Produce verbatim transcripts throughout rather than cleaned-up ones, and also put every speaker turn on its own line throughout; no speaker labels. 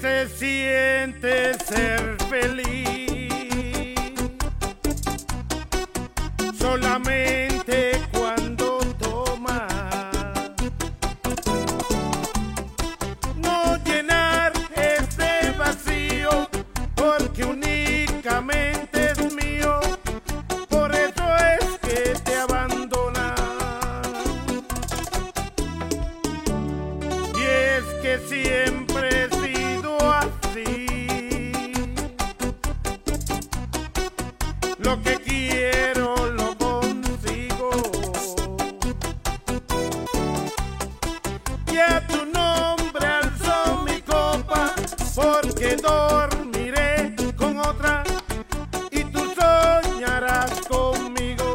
se siente ser feliz solamente cuando tomas, no llenar ese vacío porque únicamente es mío, por eso es que te abandona. Y es que siempre he sido así, lo que quiero lo consigo, y a tu nombre alzo mi copa, porque dormiré con otra y tú soñarás conmigo.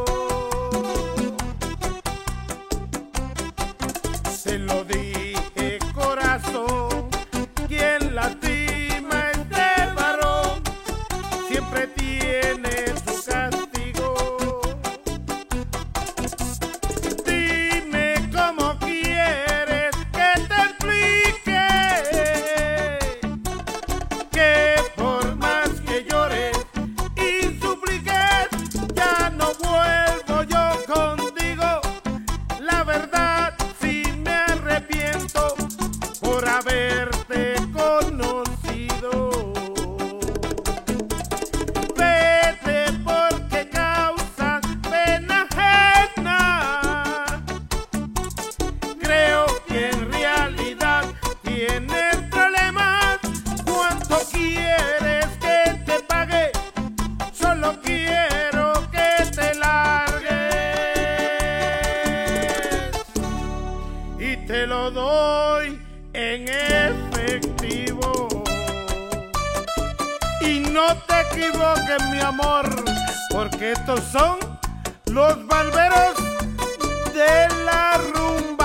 Te lo dije, corazón, quien lastima este varón siempre tiene su castigo. Dime cómo quieres que te explique que por más que llores y supliques, ya no vuelvo yo contigo. La verdad, sí me arrepiento por haberte conocido. Vete porque causas pena ajena. Creo que en realidad tienes problemas. ¿Cuánto quieres que te pague? Solo quiero que te largues y te lo doy en efectivo. Y no te equivoques, mi amor, porque estos son los barberos de la rumba.